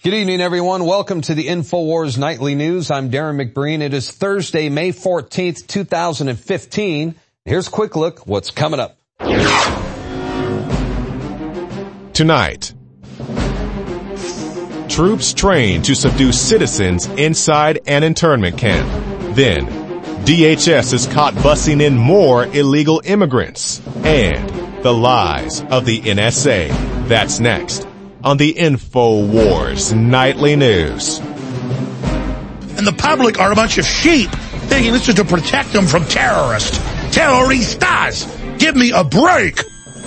Good evening, everyone. Welcome to the InfoWars Nightly News. I'm Darren McBreen. It is Thursday, May 14th, 2015. Here's a quick look what's coming up. Tonight, troops trained to subdue citizens inside an internment camp. Then, DHS is caught bussing in more illegal immigrants. And the lies of the NSA. That's next on the InfoWars Nightly News. And the public are a bunch of sheep thinking this is to protect them from terrorists. Terroristas! Give me a break!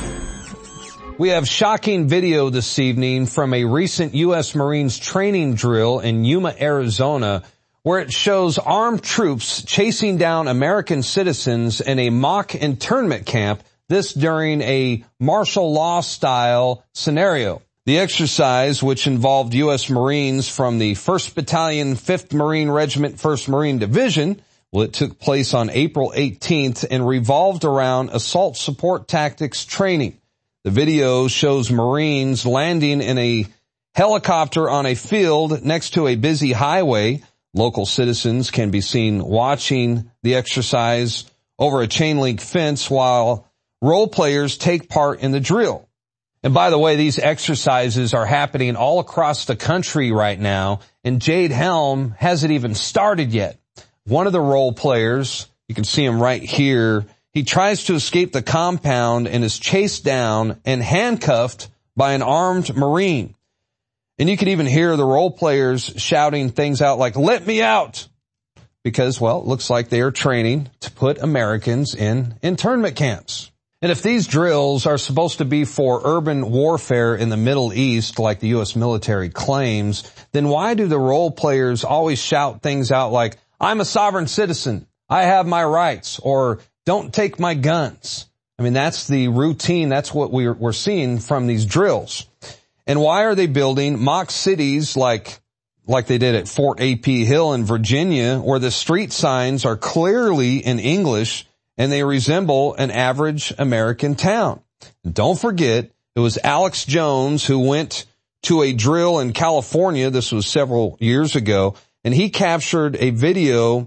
We have shocking video this evening from a recent U.S. Marines training drill in Yuma, Arizona, where it shows armed troops chasing down American citizens in a mock internment camp, this during a martial law style scenario. The exercise, which involved U.S. Marines from the 1st Battalion, 5th Marine Regiment, 1st Marine Division, it took place on April 18th and revolved around assault support tactics training. The video shows Marines landing in a helicopter on a field next to a busy highway. Local citizens can be seen watching the exercise over a chain link fence while role players take part in the drill. And by the way, these exercises are happening all across the country right now, and Jade Helm hasn't even started yet. One of the role players, you can see him right here, he tries to escape the compound and is chased down and handcuffed by an armed Marine. And you can even hear the role players shouting things out like, "Let me out!" Because, well, it looks like they are training to put Americans in internment camps. And if these drills are supposed to be for urban warfare in the Middle East, like the U.S. military claims, then why do the role players always shout things out like, "I'm a sovereign citizen, I have my rights," or "Don't take my guns"? I mean, that's the routine. That's what we're seeing from these drills. And why are they building mock cities like they did at Fort A.P. Hill in Virginia, where the street signs are clearly in English and they resemble an average American town? Don't forget, it was Alex Jones who went to a drill in California. This was several years ago, and he captured a video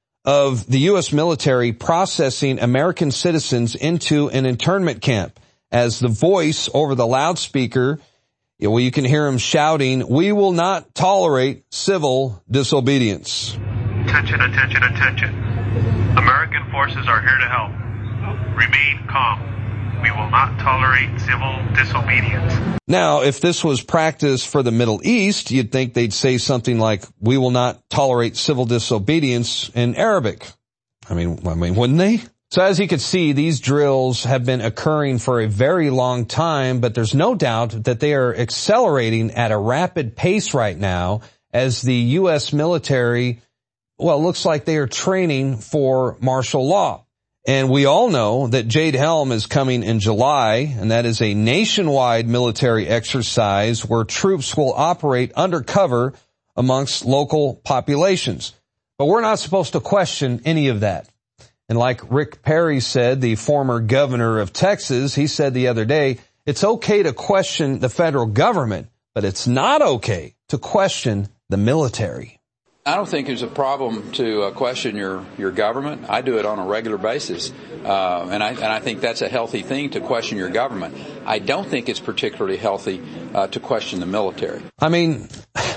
of the U.S. military processing American citizens into an internment camp. As the voice over the loudspeaker, well, you can hear him shouting, "We will not tolerate civil disobedience." Attention, attention, attention. American forces are here to help. Remain calm. We will not tolerate civil disobedience. Now, if this was practice for the Middle East, you'd think they'd say something like, "We will not tolerate civil disobedience" in Arabic. I mean, wouldn't they? So as you can see, these drills have been occurring for a very long time, but there's no doubt that they are accelerating at a rapid pace right now as the U.S. military, well, it looks like they are training for martial law. And we all know that Jade Helm is coming in July, and that is a nationwide military exercise where troops will operate undercover amongst local populations. But we're not supposed to question any of that. And like Rick Perry said, the former governor of Texas, he said the other day, it's okay to question the federal government, but it's not okay to question the military. I don't think there's a problem to question your government. I do it on a regular basis, and I think that's a healthy thing to question your government. I don't think it's particularly healthy to question the military. I mean,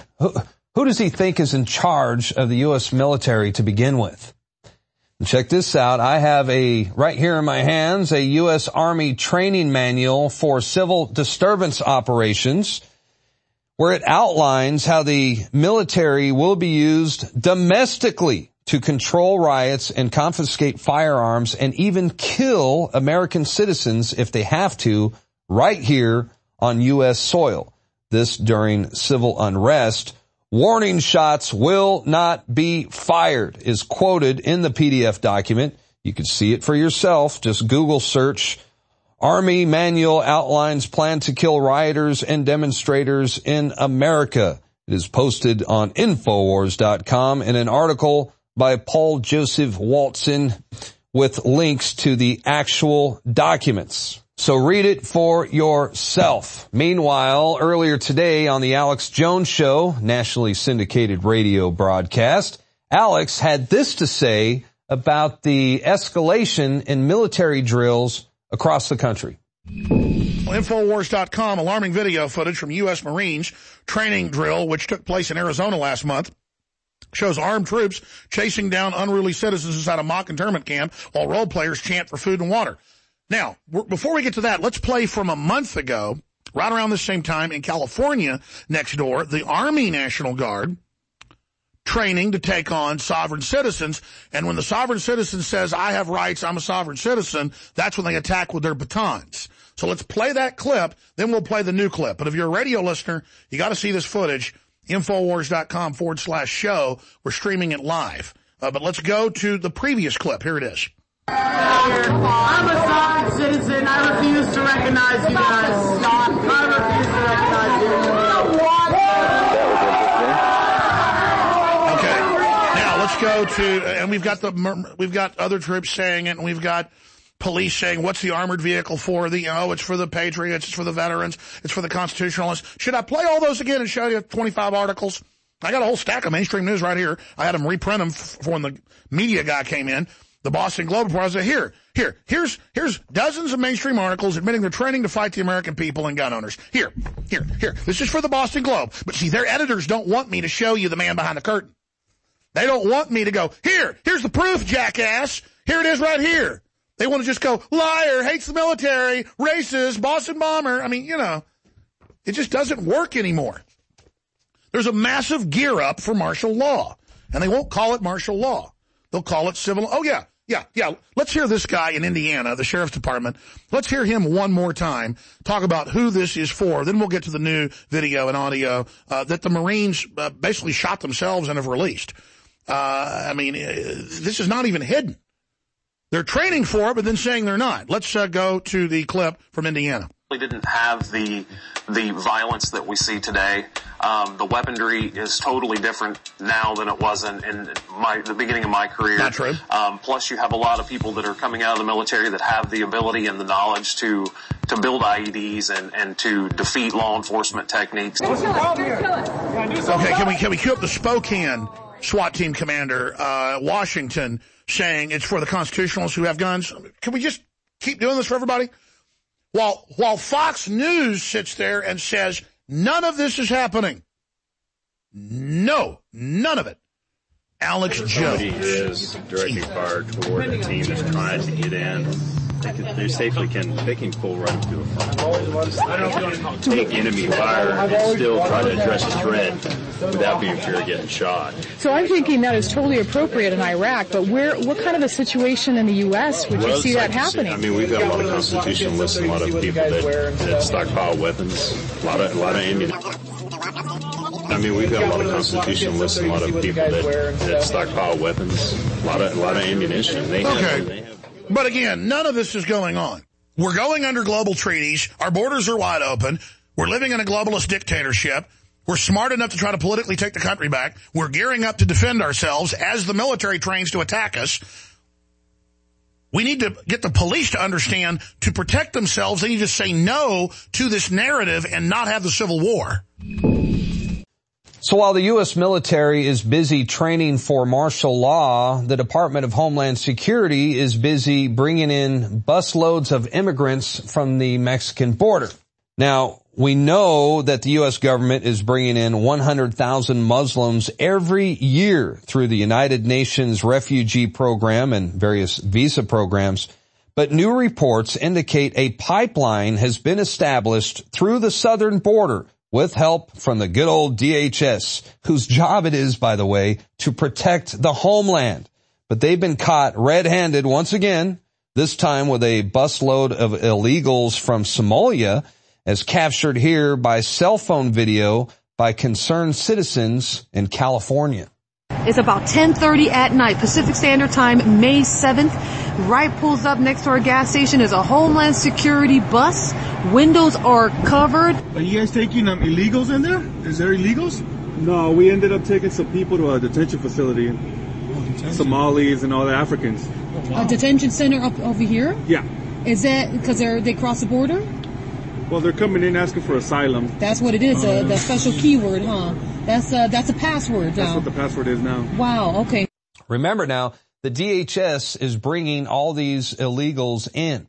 who does he think is in charge of the U.S. military to begin with? And check this out. I have right here in my hands, a U.S. Army training manual for civil disturbance operations, where it outlines how the military will be used domestically to control riots and confiscate firearms and even kill American citizens if they have to, right here on U.S. soil. This during civil unrest. "Warning shots will not be fired" is quoted in the PDF document. You can see it for yourself. Just Google search Army Manual outlines plan to kill rioters and demonstrators in America. It is posted on Infowars.com in an article by Paul Joseph Walton with links to the actual documents. So read it for yourself. Meanwhile, earlier today on the Alex Jones Show, nationally syndicated radio broadcast, Alex had this to say about the escalation in military drills across the country. Infowars.com, alarming video footage from U.S. Marines training drill, which took place in Arizona last month, shows armed troops chasing down unruly citizens inside a mock internment camp while role players chant for food and water. Now, before we get to that, let's play from a month ago, right around the same time in California next door, the Army National Guard training to take on sovereign citizens. And when the sovereign citizen says, I have rights, I'm a sovereign citizen, that's when they attack with their batons. So let's play that clip, then we'll play the new clip. But if you're a radio listener, you got to see this footage, Infowars.com/show. We're streaming it live. But let's go to the previous clip. Here it is. I'm a sovereign citizen. I refuse to recognize you guys. I refuse to recognize you. Okay. Now let's go to, and we've got other troops saying it, and we've got police saying, what's the armored vehicle for? It's for the patriots, it's for the veterans, it's for the constitutionalists. Should I play all those again and show you 25 articles? I got a whole stack of mainstream news right here. I had them reprint them for when the media guy came in. The Boston Globe report, I said, here's dozens of mainstream articles admitting they're training to fight the American people and gun owners. Here. This is for the Boston Globe. But see, their editors don't want me to show you the man behind the curtain. They don't want me to go, here's the proof, jackass. Here it is right here. They want to just go, liar, hates the military, racist, Boston bomber. I mean, it just doesn't work anymore. There's a massive gear up for martial law. And they won't call it martial law. They'll call it civil. Oh, yeah. Let's hear this guy in Indiana, the sheriff's department. Let's hear him one more time talk about who this is for. Then we'll get to the new video and audio that the Marines basically shot themselves and have released. This is not even hidden. They're training for it, but then saying they're not. Let's go to the clip from Indiana. We didn't have the violence that we see today. The weaponry is totally different now than it was in the beginning of my career. Not true. Plus, you have a lot of people that are coming out of the military that have the ability and the knowledge to build IEDs and to defeat law enforcement techniques. Okay, can we cue up the Spokane SWAT team commander, Washington, saying it's for the constitutionalists who have guns? Can we just keep doing this for everybody? While Fox News sits there and says, none of this is happening. No, none of it. Alex Jones. Somebody is directing fire toward a team that's trying to get in. They safely can pull right up to a front. Take enemy fire and still try to address a threat without being fear of getting shot. So I'm thinking that is totally appropriate in Iraq, but what kind of a situation in the U.S. would you see that happening? We've got a lot of constitutionalists and a lot of people that stockpile weapons, a lot of ammunition. We've got a lot of constitutionalists and a lot of people that stockpile weapons, a lot of ammunition. They have. But again, none of this is going on. We're going under global treaties. Our borders are wide open. We're living in a globalist dictatorship. We're smart enough to try to politically take the country back. We're gearing up to defend ourselves as the military trains to attack us. We need to get the police to understand to protect themselves. They need to say no to this narrative and not have the Civil War. So while the U.S. military is busy training for martial law, the Department of Homeland Security is busy bringing in busloads of immigrants from the Mexican border. Now, we know that the U.S. government is bringing in 100,000 Muslims every year through the United Nations Refugee Program and various visa programs. But new reports indicate a pipeline has been established through the southern border with help from the good old DHS, whose job it is, by the way, to protect the homeland. But they've been caught red-handed once again, this time with a busload of illegals from Somalia, as captured here by cell phone video by concerned citizens in California. It's about 10:30 at night, Pacific Standard Time, May 7th. Right pulls up next to our gas station is a Homeland Security bus. Windows are covered. Are you guys taking illegals in there? Is there illegals? No, we ended up taking some people to a detention facility. Somalis and all the Africans. A detention center up over here? Yeah. Is that because they cross the border? Well, they're coming in asking for asylum. That's what it is, the special keyword, huh? That's a password now. That's what the password is now. Wow, okay. Remember now, the DHS is bringing all these illegals in.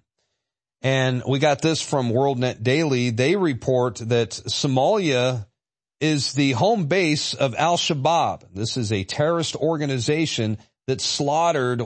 And we got this from WorldNet Daily. They report that Somalia is the home base of Al-Shabaab. This is a terrorist organization that slaughtered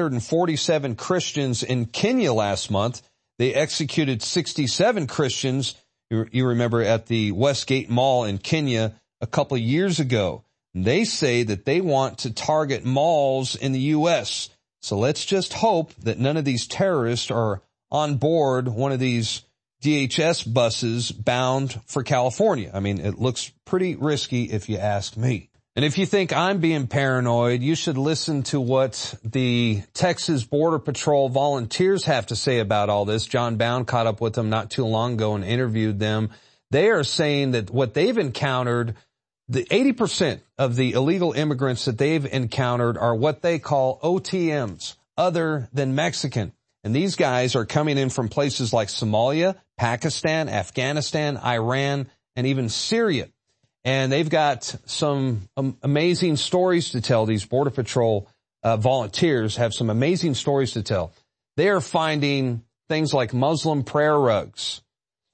147 Christians in Kenya last month. They executed 67 Christians, you remember, at the Westgate Mall in Kenya a couple of years ago. They say that they want to target malls in the U.S. So let's just hope that none of these terrorists are on board one of these DHS buses bound for California. I mean, it looks pretty risky if you ask me. And if you think I'm being paranoid, you should listen to what the Texas Border Patrol volunteers have to say about all this. John Bound caught up with them not too long ago and interviewed them. They are saying that what they've encountered, the 80% of the illegal immigrants that they've encountered are what they call OTMs, other than Mexican. And these guys are coming in from places like Somalia, Pakistan, Afghanistan, Iran, and even Syria. And they've got some amazing stories to tell. These Border Patrol volunteers have some amazing stories to tell. They are finding things like Muslim prayer rugs,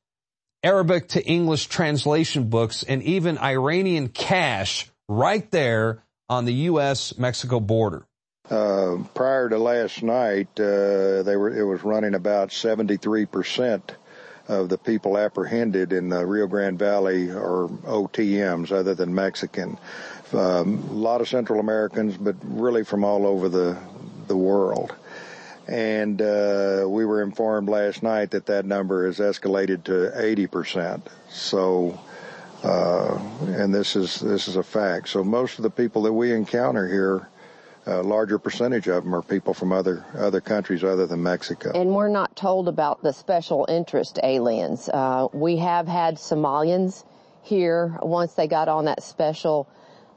Arabic to English translation books, and even Iranian cash right there on the U.S.-Mexico border. Prior to last night, it was running about 73% of the people apprehended in the Rio Grande Valley are OTMs other than Mexican. A lot of Central Americans, but really from all over the world. And we were informed last night that number has escalated to 80%. So, and this is a fact. So most of the people that we encounter here, a larger percentage of them are people from other countries other than Mexico. And we're not told about the special interest aliens. We have had Somalians here once they got on that special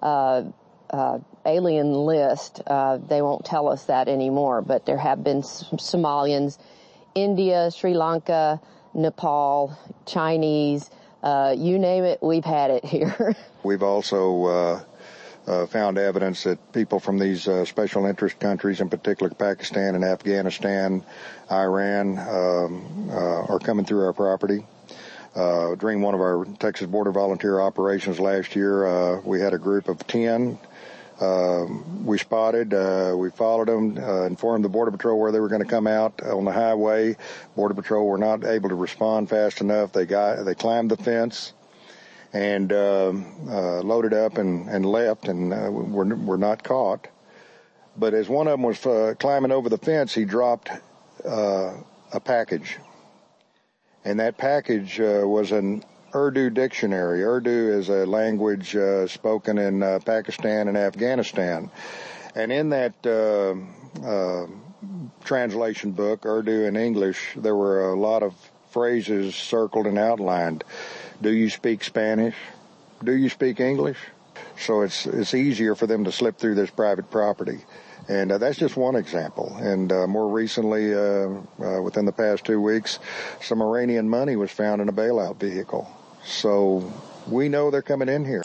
alien list. They won't tell us that anymore, but there have been Somalians, India, Sri Lanka, Nepal, Chinese, you name it, we've had it here. We've also found evidence that people from these special interest countries, in particular Pakistan and Afghanistan, Iran, are coming through our property. During one of our Texas Border Volunteer operations last year, we had a group of 10. We spotted, we followed them, informed the Border Patrol where they were going to come out on the highway. Border Patrol were not able to respond fast enough. They climbed the fence and loaded up and left, and were not caught. But as one of them was climbing over the fence, he dropped a package. And that package was an Urdu dictionary. Urdu is a language spoken in Pakistan and Afghanistan. And in that translation book, Urdu and English, there were a lot of phrases circled and outlined. Do you speak Spanish? Do you speak English? So it's easier for them to slip through this private property. And that's just one example. And more recently, within the past 2 weeks, some Iranian money was found in a bailout vehicle. So we know they're coming in here.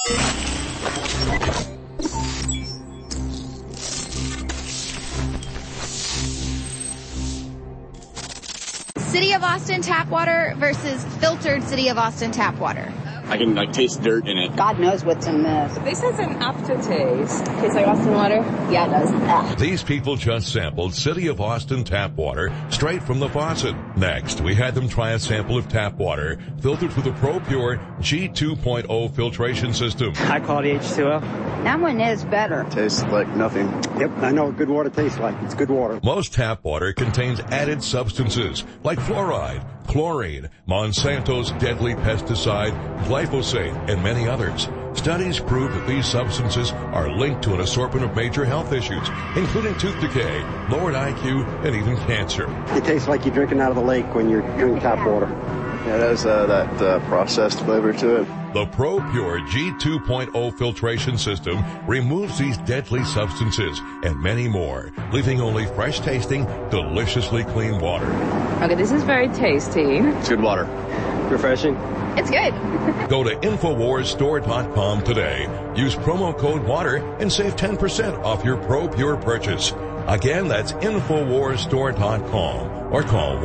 City of Austin tap water versus filtered City of Austin tap water. I can taste dirt in it. God knows what's in this. This has an aftertaste. Tastes like Austin water? Yeah, it does. Ugh. These people just sampled City of Austin tap water straight from the faucet. Next, we had them try a sample of tap water filtered through the ProPure G2.0 filtration system. High quality H2O. That one is better. Tastes like nothing. Yep, I know what good water tastes like. It's good water. Most tap water contains added substances like fluoride, chlorine, Monsanto's deadly pesticide, glyphosate, and many others. Studies prove that these substances are linked to an assortment of major health issues, including tooth decay, lowered IQ, and even cancer. It tastes like you're drinking out of the lake when you're drinking tap water. Yeah, it has that processed flavor to it. The ProPure G2.0 filtration system removes these deadly substances and many more, leaving only fresh-tasting, deliciously clean water. Okay, this is very tasty. It's good water. Refreshing. It's good. Go to InfoWarsStore.com today. Use promo code WATER and save 10% off your ProPure purchase. Again, that's InfoWarsStore.com or call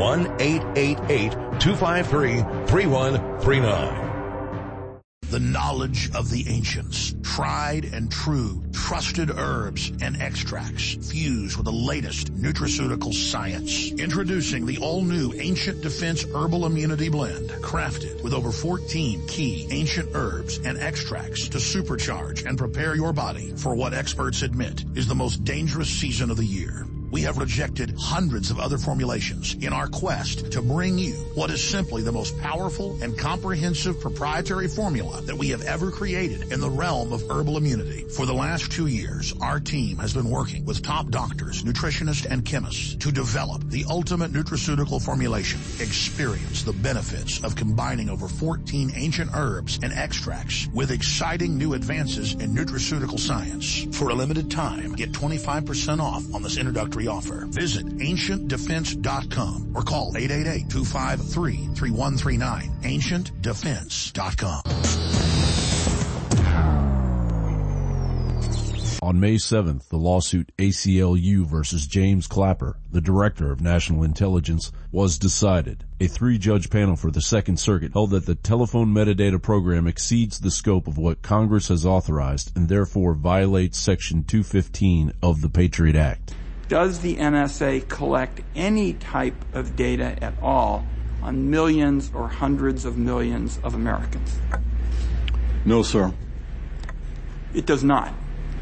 1-888-253-3139. The knowledge of the ancients, tried and true, trusted herbs and extracts fused with the latest nutraceutical science. Introducing the all-new Ancient Defense Herbal Immunity Blend, crafted with over 14 key ancient herbs and extracts to supercharge and prepare your body for what experts admit is the most dangerous season of the year. We have rejected hundreds of other formulations in our quest to bring you what is simply the most powerful and comprehensive proprietary formula that we have ever created in the realm of herbal immunity. For the last 2 years, our team has been working with top doctors, nutritionists, and chemists to develop the ultimate nutraceutical formulation. Experience the benefits of combining over 14 ancient herbs and extracts with exciting new advances in nutraceutical science. For a limited time, get 25% off on this introductory offer. Visit AncientDefense.com or call 888-253-3139. AncientDefense.com. On May 7th, the lawsuit ACLU versus James Clapper, the Director of National Intelligence, was decided. A 3-judge panel for the Second Circuit held that the telephone metadata program exceeds the scope of what Congress has authorized and therefore violates Section 215 of the Patriot Act. Does the NSA collect any type of data at all on millions or hundreds of millions of Americans? No, sir. It does not.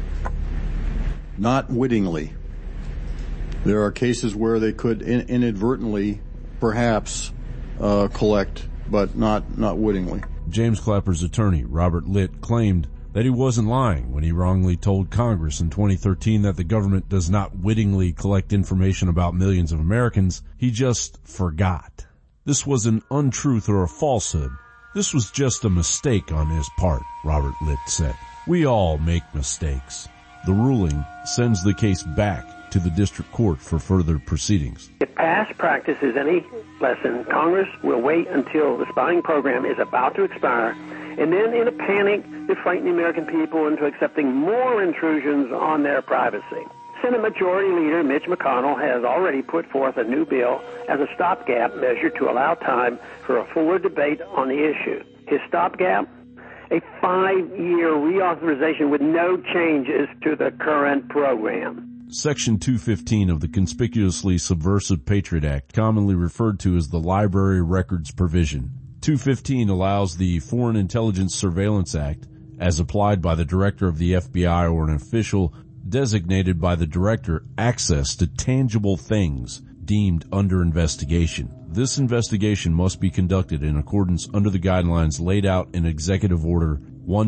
Not wittingly. There are cases where they could inadvertently, perhaps, collect, but not wittingly. James Clapper's attorney, Robert Litt, claimed that he wasn't lying when he wrongly told Congress in 2013 that the government does not wittingly collect information about millions of Americans. He just forgot. This was an untruth or a falsehood. This was just a mistake on his part, Robert Litt said. We all make mistakes. The ruling sends the case back to the district court for further proceedings. If past practice is any lesson, Congress will wait until the spying program is about to expire, and then in a panic, they frighten the American people into accepting more intrusions on their privacy. Senate Majority Leader Mitch McConnell has already put forth a new bill as a stopgap measure to allow time for a fuller debate on the issue. His stopgap? A 5-year reauthorization with no changes to the current program. Section 215 of the Conspicuously Subversive Patriot Act, commonly referred to as the Library Records Provision. 215 allows the Foreign Intelligence Surveillance Act, as applied by the Director of the FBI or an official designated by the Director, access to tangible things deemed under investigation. This investigation must be conducted in accordance under the guidelines laid out in Executive Order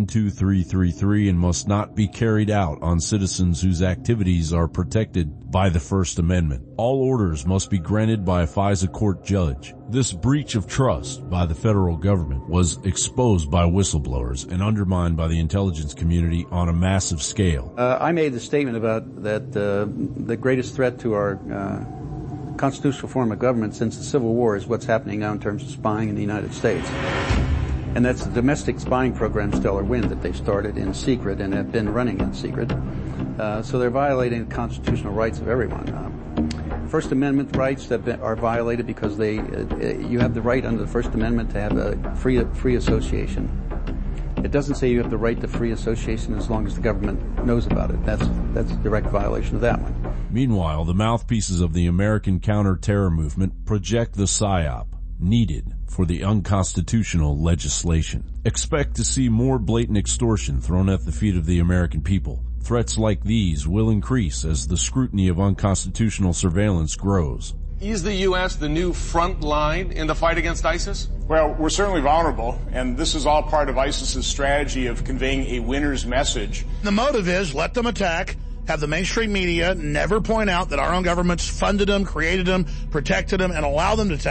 12333 and must not be carried out on citizens whose activities are protected by the First Amendment. All orders must be granted by a FISA court judge. This breach of trust by the federal government was exposed by whistleblowers and undermined by the intelligence community on a massive scale. I made the statement about that the greatest threat to our constitutional form of government since the Civil War is what's happening now in terms of spying in the United States. And that's the domestic spying program, Stellar Wind, that they started in secret and have been running in secret. So they're violating the constitutional rights of everyone. First Amendment rights that are violated because you have the right under the First Amendment to have a free association. It doesn't say you have the right to free association as long as the government knows about it. That's a direct violation of that one. Meanwhile, the mouthpieces of the American counter-terror movement project the PSYOP needed for the unconstitutional legislation. Expect to see more blatant extortion thrown at the feet of the American people. Threats like these will increase as the scrutiny of unconstitutional surveillance grows. Is the U.S. the new front line in the fight against ISIS? Well, we're certainly vulnerable, and this is all part of ISIS's strategy of conveying a winner's message. The motive is let them attack, have the mainstream media never point out that our own governments funded them, created them, protected them, and allow them to attack,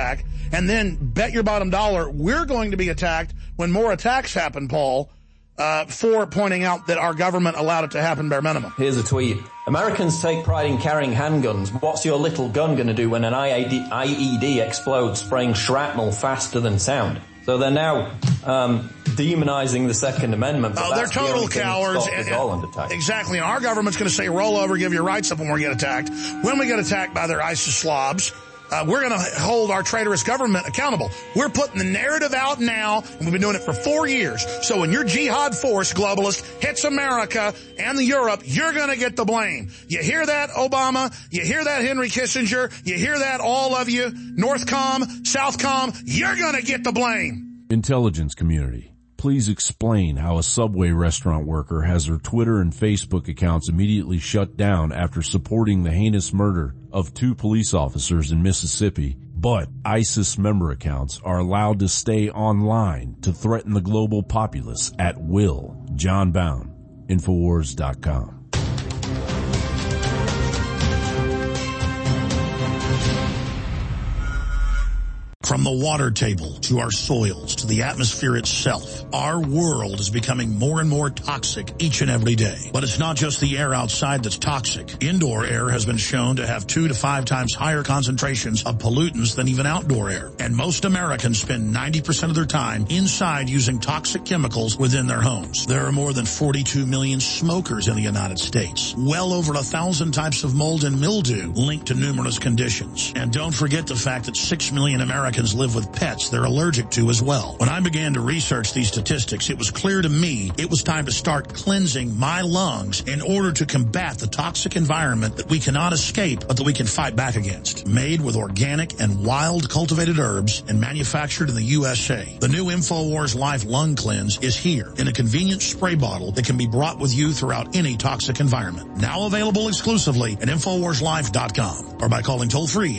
And then bet your bottom dollar we're going to be attacked when more attacks happen, Paul, for pointing out that our government allowed it to happen bare minimum. Here's a tweet. Americans take pride in carrying handguns. What's your little gun going to do when an IED explodes, spraying shrapnel faster than sound? So they're now demonizing the Second Amendment. But they're total cowards. Exactly. And our government's going to say, roll over, give your rights up when we get attacked. When we get attacked by their ISIS slobs, we're going to hold our traitorous government accountable. We're putting the narrative out now, and we've been doing it for 4 years. So when your jihad force, globalist, hits America and Europe, you're going to get the blame. You hear that, Obama? You hear that, Henry Kissinger? You hear that, all of you? Northcom, Southcom? You're going to get the blame. Intelligence community, please explain how a Subway restaurant worker has her Twitter and Facebook accounts immediately shut down after supporting the heinous murder of 2 police officers in Mississippi, but ISIS member accounts are allowed to stay online to threaten the global populace at will. John Bound, Infowars.com. From the water table to our soils to the atmosphere itself, our world is becoming more and more toxic each and every day. But it's not just the air outside that's toxic. Indoor air has been shown to have 2 to 5 times higher concentrations of pollutants than even outdoor air. And most Americans spend 90% of their time inside using toxic chemicals within their homes. There are more than 42 million smokers in the United States. Well over 1,000 types of mold and mildew linked to numerous conditions. And don't forget the fact that 6 million Americans live with pets they're allergic to as well. When I began to research these statistics, it was clear to me it was time to start cleansing my lungs in order to combat the toxic environment that we cannot escape but that we can fight back against. Made with organic and wild cultivated herbs and manufactured in the USA, the new InfoWars Life Lung Cleanse is here in a convenient spray bottle that can be brought with you throughout any toxic environment. Now available exclusively at InfoWarsLife.com or by calling toll-free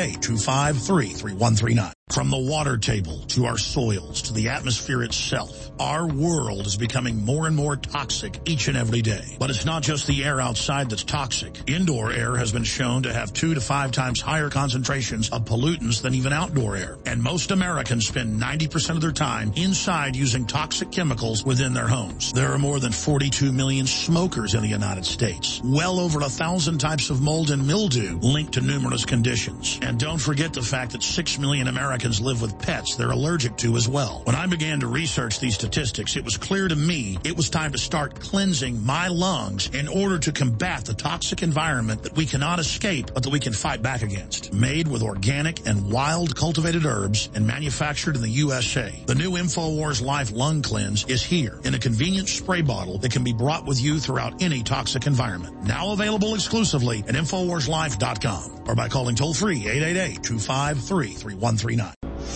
888-253-3139. From the water table to our soils to the atmosphere itself, our world is becoming more and more toxic each and every day. But it's not just the air outside that's toxic. Indoor air has been shown to have 2 to 5 times higher concentrations of pollutants than even outdoor air. And most Americans spend 90% of their time inside using toxic chemicals within their homes. There are more than 42 million smokers in the United States. Well over 1,000 types of mold and mildew linked to numerous conditions. And don't forget the fact that 6 million Americans live with pets they're allergic to as well. When I began to research these statistics, it was clear to me it was time to start cleansing my lungs in order to combat the toxic environment that we cannot escape but that we can fight back against. Made with organic and wild cultivated herbs and manufactured in the USA, the new InfoWars Life Lung Cleanse is here in a convenient spray bottle that can be brought with you throughout any toxic environment. Now available exclusively at InfoWarsLife.com or by calling toll-free 888-253-3139.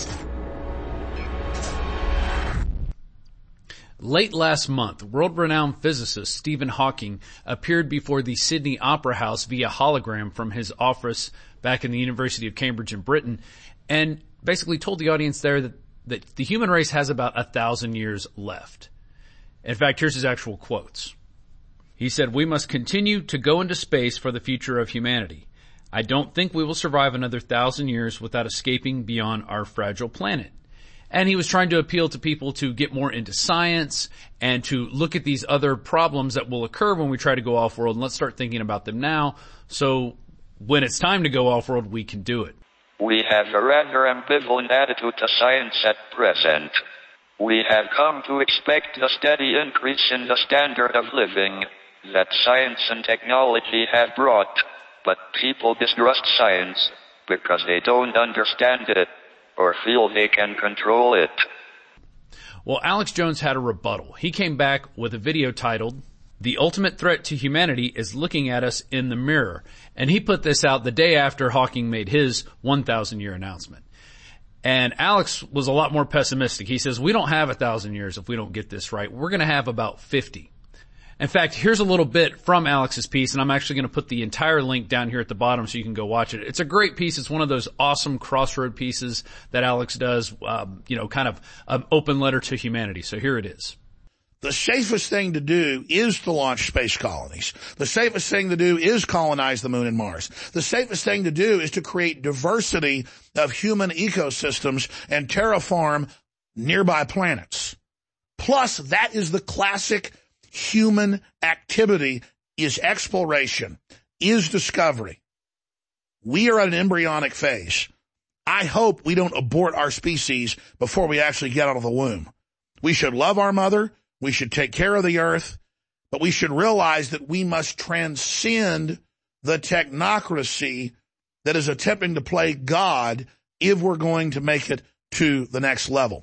Late last month, world-renowned physicist Stephen Hawking appeared before the Sydney Opera House via hologram from his office back in the University of Cambridge in Britain, and basically told the audience there that the human race has about 1,000 years left. In fact, here's his actual quotes. He said, "We must continue to go into space for the future of humanity. I don't think we will survive another 1,000 years without escaping beyond our fragile planet." And he was trying to appeal to people to get more into science and to look at these other problems that will occur when we try to go off-world, and let's start thinking about them now, so when it's time to go off-world, we can do it. We have a rather ambivalent attitude to science at present. We have come to expect a steady increase in the standard of living that science and technology have brought, but people distrust science because they don't understand it or feel they can control it. Well, Alex Jones had a rebuttal. He came back with a video titled, "The Ultimate Threat to Humanity is Looking at Us in the Mirror." And he put this out the day after Hawking made his 1,000-year announcement. And Alex was a lot more pessimistic. He says, we don't have 1,000 years if we don't get this right. We're going to have about 50. In fact, here's a little bit from Alex's piece, and I'm actually going to put the entire link down here at the bottom so you can go watch it. It's a great piece. It's one of those awesome crossroad pieces that Alex does, kind of an open letter to humanity. So here it is. The safest thing to do is to launch space colonies. The safest thing to do is colonize the moon and Mars. The safest thing to do is to create diversity of human ecosystems and terraform nearby planets. Plus, that is the classic human activity, is exploration, is discovery. We are at an embryonic phase. I hope we don't abort our species before we actually get out of the womb. We should love our mother. We should take care of the earth, but we should realize that we must transcend the technocracy that is attempting to play God if we're going to make it to the next level.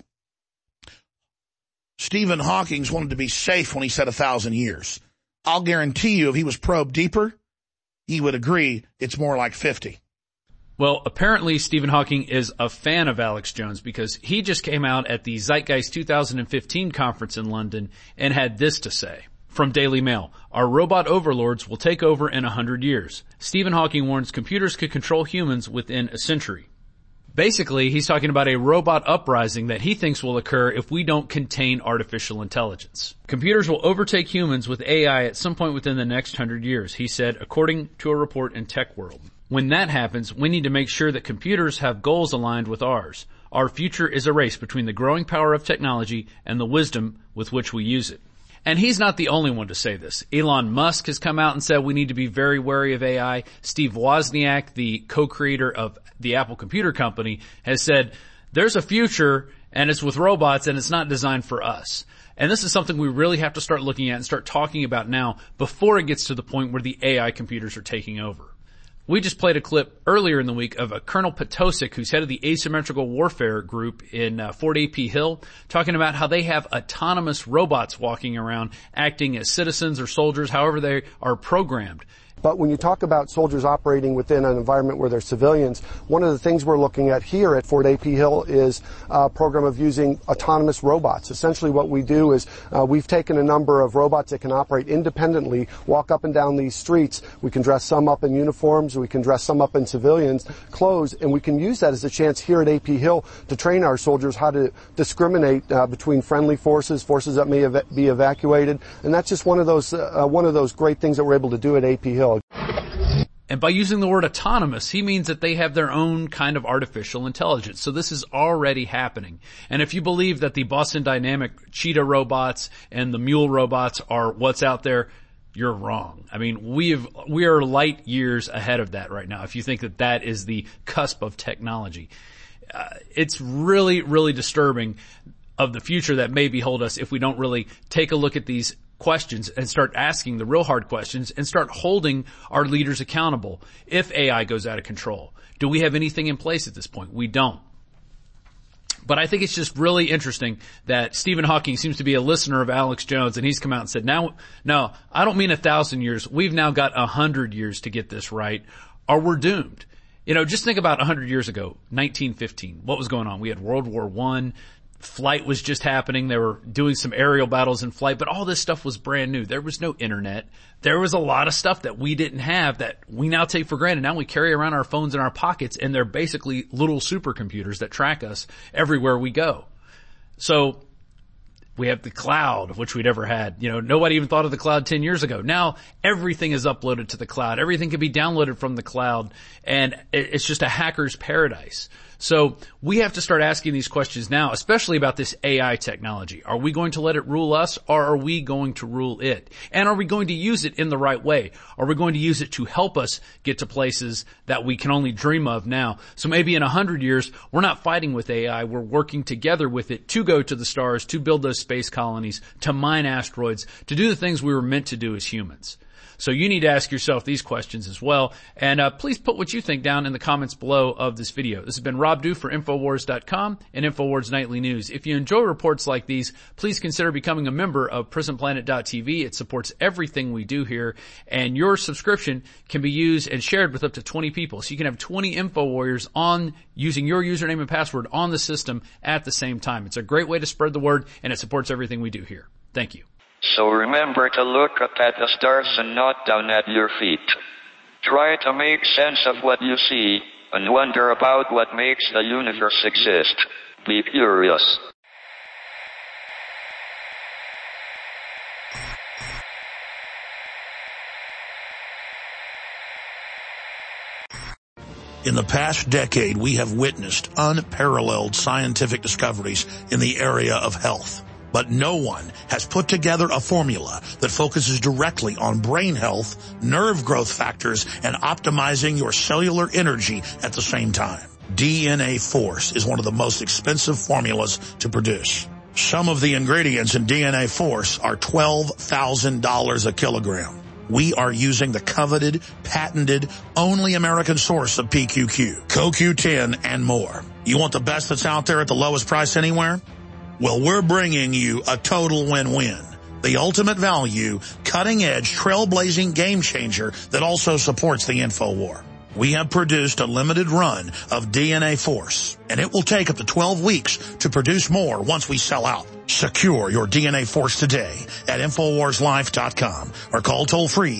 Stephen Hawking wanted to be safe when he said 1,000 years. I'll guarantee you if he was probed deeper, he would agree it's more like 50. Well, apparently Stephen Hawking is a fan of Alex Jones because he just came out at the Zeitgeist 2015 conference in London and had this to say. From Daily Mail, our robot overlords will take over in 100 years. Stephen Hawking warns computers could control humans within a century. Basically, he's talking about a robot uprising that he thinks will occur if we don't contain artificial intelligence. Computers will overtake humans with AI at some point within the next 100 years, he said, according to a report in TechWorld. When that happens, we need to make sure that computers have goals aligned with ours. Our future is a race between the growing power of technology and the wisdom with which we use it. And he's not the only one to say this. Elon Musk has come out and said we need to be very wary of AI. Steve Wozniak, the co-creator of the Apple Computer Company, has said there's a future and it's with robots and it's not designed for us. And this is something we really have to start looking at and start talking about now before it gets to the point where the AI computers are taking over. We just played a clip earlier in the week of Colonel Potosik, who's head of the Asymmetrical Warfare Group in Fort A.P. Hill, talking about how they have autonomous robots walking around acting as citizens or soldiers, however they are programmed. But when you talk about soldiers operating within an environment where they're civilians, one of the things we're looking at here at Fort A.P. Hill is a program of using autonomous robots. Essentially what we do is we've taken a number of robots that can operate independently, walk up and down these streets. We can dress some up in uniforms, we can dress some up in civilians' clothes, and we can use that as a chance here at A.P. Hill to train our soldiers how to discriminate between friendly forces, forces that may be evacuated. And that's just one of those great things that we're able to do at A.P. Hill. And by using the word autonomous, he means that they have their own kind of artificial intelligence. So this is already happening. And if you believe that the Boston Dynamic cheetah robots and the mule robots are what's out there, you're wrong. I mean, we are light years ahead of that right now. If you think that that is the cusp of technology, it's really, really disturbing of the future that may behold us if we don't really take a look at these questions and start asking the real hard questions and start holding our leaders accountable. If AI goes out of control, do we have anything in place at this point? We don't. But I think it's just really interesting that Stephen Hawking seems to be a listener of Alex Jones, and he's come out and said, no, I don't mean 1,000 years. We've now got 100 years to get this right, or we're doomed. You know, just think about 100 years ago, 1915. What was going on? We had World War I. Flight was just happening. They were doing some aerial battles in flight, but all this stuff was brand new. There was no internet. There was a lot of stuff that we didn't have that we now take for granted. Now we carry around our phones in our pockets, and they're basically little supercomputers that track us everywhere we go. So we have the cloud, which we never had. You know, nobody even thought of the cloud 10 years ago. Now everything is uploaded to the cloud. Everything can be downloaded from the cloud, and it's just a hacker's paradise. So we have to start asking these questions now, especially about this AI technology. Are we going to let it rule us, or are we going to rule it? And are we going to use it in the right way? Are we going to use it to help us get to places that we can only dream of now? So maybe in 100 years, we're not fighting with AI. We're working together with it to go to the stars, to build those space colonies, to mine asteroids, to do the things we were meant to do as humans. So you need to ask yourself these questions as well. And please put what you think down in the comments below of this video. This has been Rob Dew for Infowars.com and Infowars Nightly News. If you enjoy reports like these, please consider becoming a member of PrisonPlanet.tv. It supports everything we do here. And your subscription can be used and shared with up to 20 people. So you can have 20 InfoWarriors on using your username and password on the system at the same time. It's a great way to spread the word, and it supports everything we do here. Thank you. So remember to look up at the stars and not down at your feet. Try to make sense of what you see and wonder about what makes the universe exist. Be curious. In the past decade, we have witnessed unparalleled scientific discoveries in the area of health. But no one has put together a formula that focuses directly on brain health, nerve growth factors, and optimizing your cellular energy at the same time. DNA Force is one of the most expensive formulas to produce. Some of the ingredients in DNA Force are $12,000 a kilogram. We are using the coveted, patented, only American source of PQQ, CoQ10, and more. You want the best that's out there at the lowest price anywhere? Well, we're bringing you a total win-win. The ultimate value, cutting-edge, trailblazing game changer that also supports the InfoWar. We have produced a limited run of DNA Force, and it will take up to 12 weeks to produce more once we sell out. Secure your DNA Force today at InfoWarsLife.com or call toll-free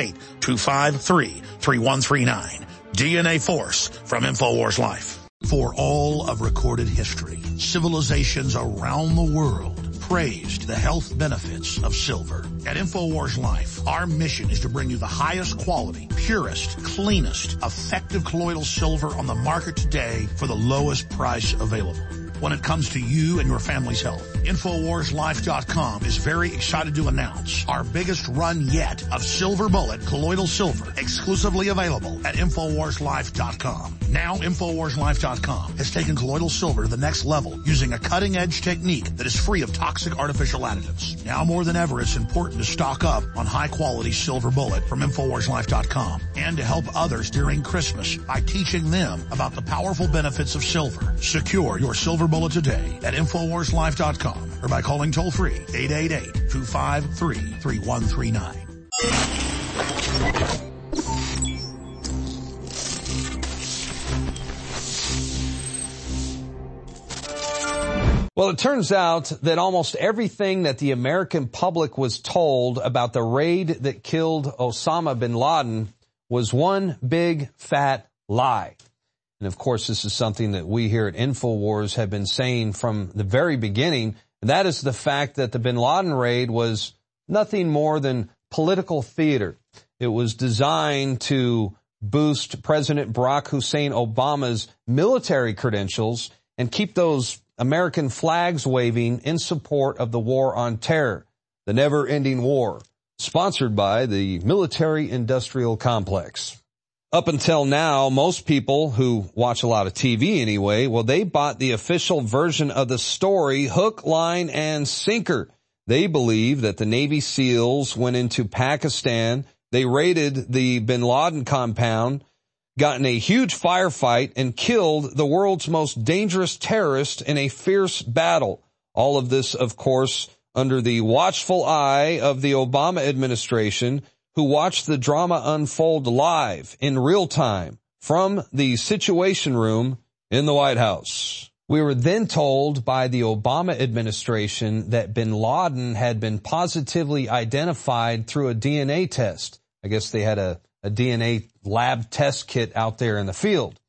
888-253-3139. DNA Force from InfoWars Life. For all of recorded history, civilizations around the world praised the health benefits of silver. At InfoWars Life, our mission is to bring you the highest quality, purest, cleanest, effective colloidal silver on the market today for the lowest price available. When it comes to you and your family's health, InfoWarsLife.com is very excited to announce our biggest run yet of Silver Bullet colloidal silver, exclusively available at InfoWarsLife.com. Now, InfoWarsLife.com has taken colloidal silver to the next level using a cutting-edge technique that is free of toxic artificial additives. Now more than ever, it's important to stock up on high-quality Silver Bullet from InfoWarsLife.com and to help others during Christmas by teaching them about the powerful benefits of silver. Secure your Silver Bullet today at InfoWarsLife.com or by calling toll-free 888-253-3139. Well, it turns out that almost everything that the American public was told about the raid that killed Osama bin Laden was one big fat lie. And of course, this is something that we here at InfoWars have been saying from the very beginning. And that is the fact that the bin Laden raid was nothing more than political theater. It was designed to boost President Barack Hussein Obama's military credentials and keep those American flags waving in support of the war on terror, the never-ending war, sponsored by the military-industrial complex. Up until now, most people who watch a lot of TV anyway, well, they bought the official version of the story hook, line, and sinker. They believe that the Navy SEALs went into Pakistan, they raided the bin Laden compound, got in a huge firefight, and killed the world's most dangerous terrorist in a fierce battle. All of this, of course, under the watchful eye of the Obama administration, who watched the drama unfold live in real time from the Situation Room in the White House. We were then told by the Obama administration that bin Laden had been positively identified through a DNA test. I guess they had a DNA lab test kit out there in the field.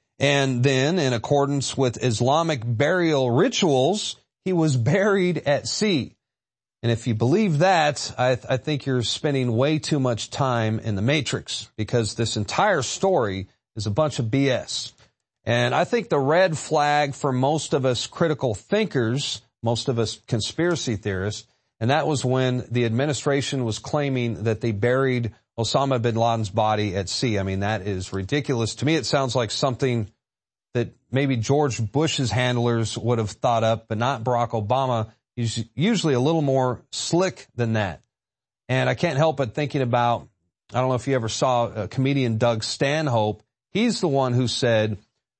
And then, in accordance with Islamic burial rituals, he was buried at sea. And if you believe that, I think you're spending way too much time in the Matrix, because this entire story is a bunch of BS. And I think the red flag for most of us critical thinkers, most of us conspiracy theorists, and that was when the administration was claiming that they buried Osama bin Laden's body at sea. I mean, that is ridiculous. To me, it sounds like something that maybe George Bush's handlers would have thought up, but not Barack Obama. He's usually a little more slick than that. And I can't help but thinking about, I don't know if you ever saw comedian Doug Stanhope. He's the one who said,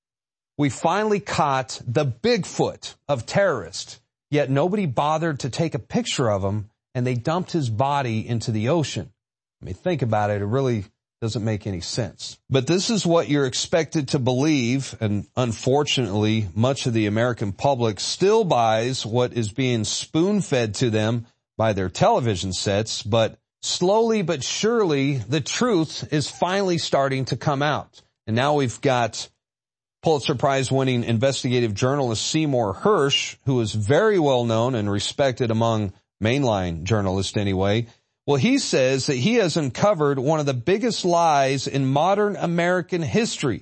"We finally caught the Bigfoot of terrorists, yet nobody bothered to take a picture of him, and they dumped his body into the ocean." I mean, think about it. It really doesn't make any sense. But this is what you're expected to believe, and unfortunately, much of the American public still buys what is being spoon-fed to them by their television sets, but slowly but surely, the truth is finally starting to come out. And now we've got Pulitzer Prize-winning investigative journalist Seymour Hersh, who is very well known and respected among mainline journalists anyway. Well, he says that he has uncovered one of the biggest lies in modern American history,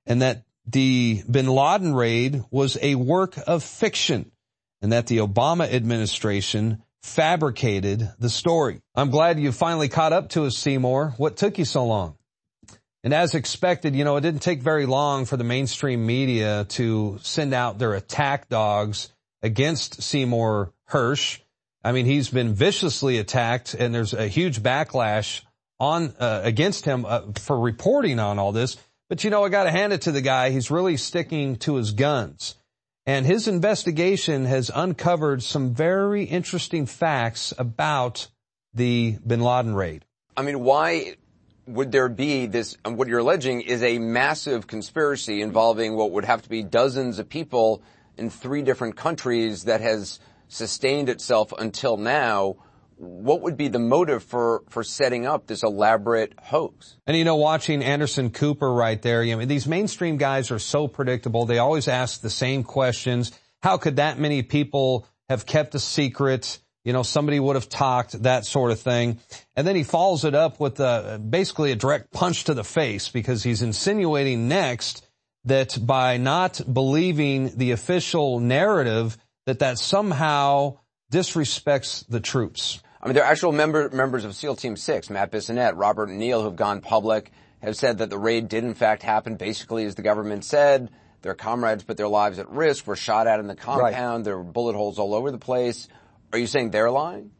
and that the bin Laden raid was a work of fiction, and that the Obama administration fabricated the story. I'm glad you finally caught up to us, Seymour. What took you so long? And as expected, it didn't take very long for the mainstream media to send out their attack dogs against Seymour Hersh. I mean, he's been viciously attacked, and there's a huge backlash against him for reporting on all this. But, I got to hand it to the guy. He's really sticking to his guns. And his investigation has uncovered some very interesting facts about the bin Laden raid. I mean, why would there be this? What you're alleging is a massive conspiracy involving what would have to be dozens of people in 3 different countries that has sustained itself until now. What would be the motive for setting up this elaborate hoax? And, watching Anderson Cooper right there, these mainstream guys are so predictable. They always ask the same questions. How could that many people have kept a secret? Somebody would have talked, that sort of thing. And then he follows it up with basically a direct punch to the face, because he's insinuating next that by not believing the official narrative, that somehow disrespects the troops. I mean, there are actual members of SEAL Team 6, Matt Bissonnette, Robert Neal, who have gone public, have said that the raid did in fact happen basically as the government said. Their comrades put their lives at risk, were shot at in the compound. Right. There were bullet holes all over the place. Are you saying they're lying?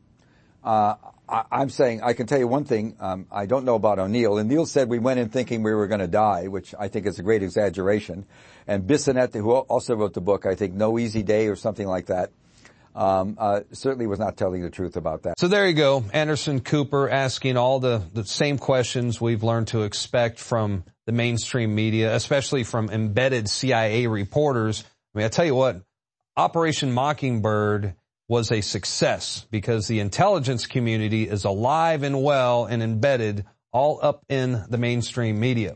I'm saying, I can tell you one thing. I don't know about O'Neill. And Neal said we went in thinking we were going to die, which I think is a great exaggeration. And Bissonnette, who also wrote the book, I think No Easy Day or something like that, certainly was not telling the truth about that. So there you go. Anderson Cooper asking all the same questions we've learned to expect from the mainstream media, especially from embedded CIA reporters. I mean, I tell you what, Operation Mockingbird was a success because the intelligence community is alive and well and embedded all up in the mainstream media.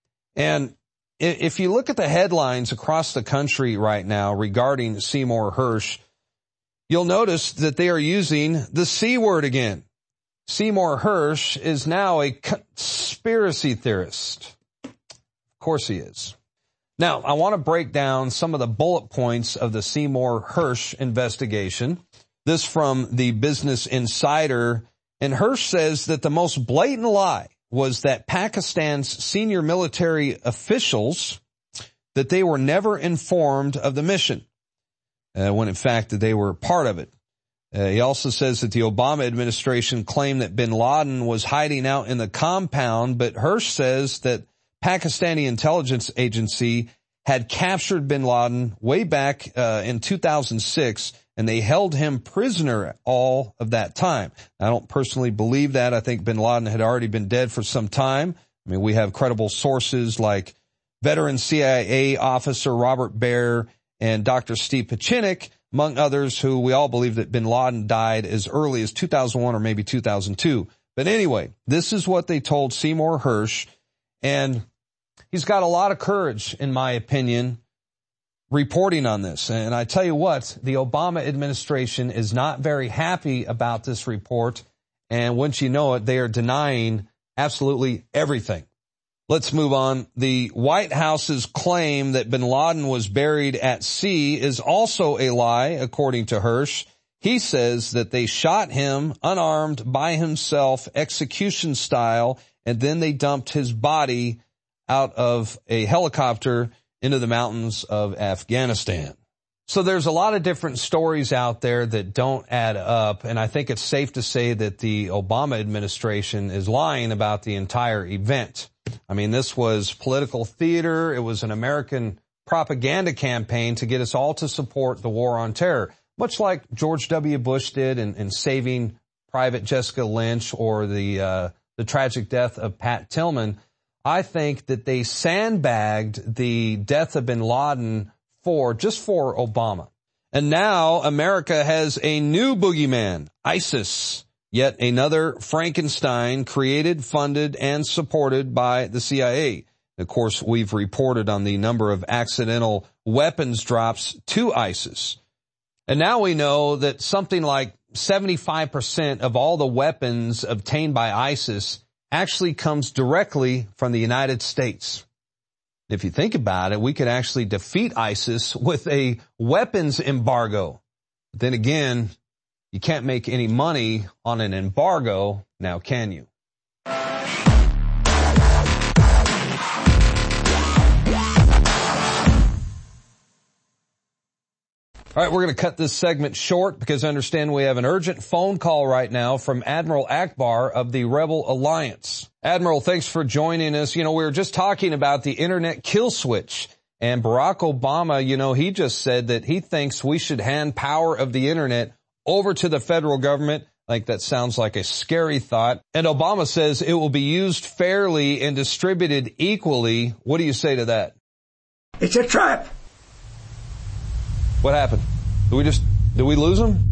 And if you look at the headlines across the country right now regarding Seymour Hersh, you'll notice that they are using the C word again. Seymour Hersh is now a conspiracy theorist. Of course he is. Now, I want to break down some of the bullet points of the Seymour Hersh investigation. This from the Business Insider. And Hersh says that the most blatant lie was that Pakistan's senior military officials, that they were never informed of the mission. When in fact they were part of it. He also says that the Obama administration claimed that bin Laden was hiding out in the compound, but Hersh says that Pakistani intelligence agency had captured bin Laden way back in 2006, and they held him prisoner all of that time. I don't personally believe that. I think bin Laden had already been dead for some time. I mean, we have credible sources like veteran CIA officer Robert Baer and Dr. Steve Pachinik, among others, who we all believe that bin Laden died as early as 2001 or maybe 2002. But anyway, this is what they told Seymour Hersh, and he's got a lot of courage, in my opinion, reporting on this. And I tell you what, the Obama administration is not very happy about this report, and once you know it, they are denying absolutely everything. Let's move on. The White House's claim that bin Laden was buried at sea is also a lie, according to Hersh. He says that they shot him unarmed by himself, execution style, and then they dumped his body out of a helicopter into the mountains of Afghanistan. So there's a lot of different stories out there that don't add up, and I think it's safe to say that the Obama administration is lying about the entire event. I mean, this was political theater. It was an American propaganda campaign to get us all to support the war on terror, much like George W. Bush did in saving Private Jessica Lynch or the tragic death of Pat Tillman. I think that they sandbagged the death of bin Laden just for Obama. And now America has a new boogeyman, ISIS. Yet another Frankenstein created, funded, and supported by the CIA. Of course, we've reported on the number of accidental weapons drops to ISIS. And now we know that something like 75% of all the weapons obtained by ISIS actually comes directly from the United States. If you think about it, we could actually defeat ISIS with a weapons embargo. But then again, you can't make any money on an embargo, now can you? All right, we're going to cut this segment short because I understand we have an urgent phone call right now from Admiral Akbar of the Rebel Alliance. Admiral, thanks for joining us. We were just talking about the internet kill switch, and Barack Obama, he just said that he thinks we should hand power of the internet over to the federal government. Like, that sounds like a scary thought. And Obama says it will be used fairly and distributed equally. What do you say to that? It's a trap. What happened? Did we lose him?